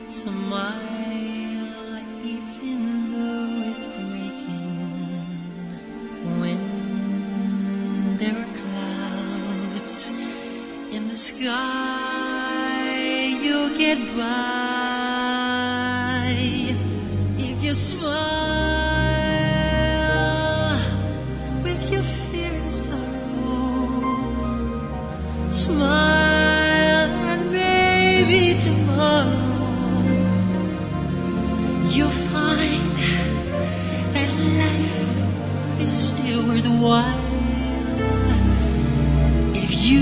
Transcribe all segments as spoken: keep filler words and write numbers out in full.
Smile even though it's breaking. When there are clouds in the sky, you'll get by if you smile with your fear and sorrow. Smile and maybe tomorrow you'll find that life is still worthwhile if you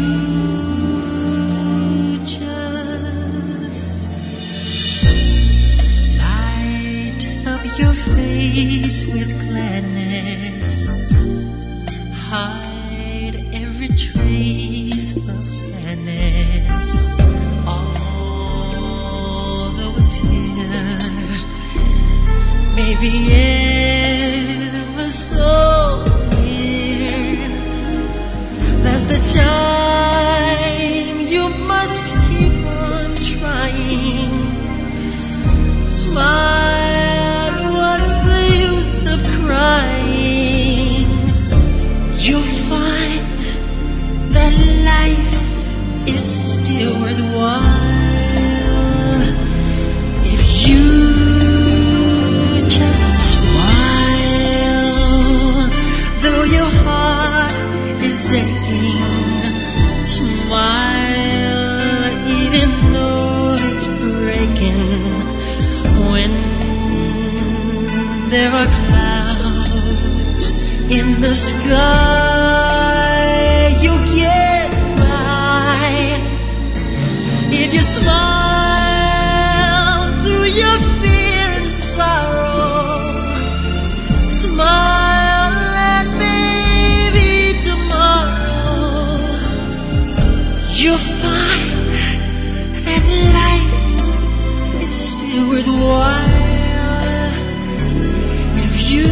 just light up your face with gladness, hide every trace of sadness, although a tear may be ever so near. That's the time you must keep on trying. Smile, what's the use of crying? You'll find that life is still worthwhile if you just smile, though your heart is aching. Smile even though it's breaking. When there are clouds in the sky, you'll get by if you smile through your fear and sorrow. Smile and maybe tomorrow you'll find that life is still worthwhile if you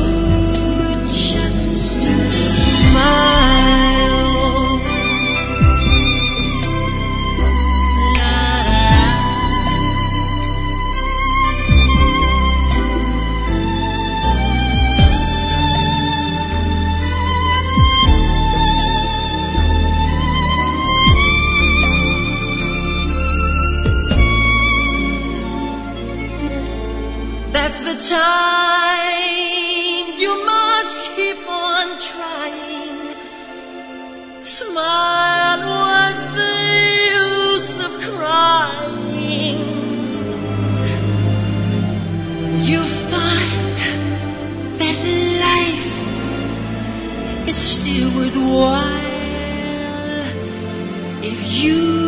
just smile. That's the time you must keep on trying. Smile, what's the use of crying? You find that life is still worthwhile if you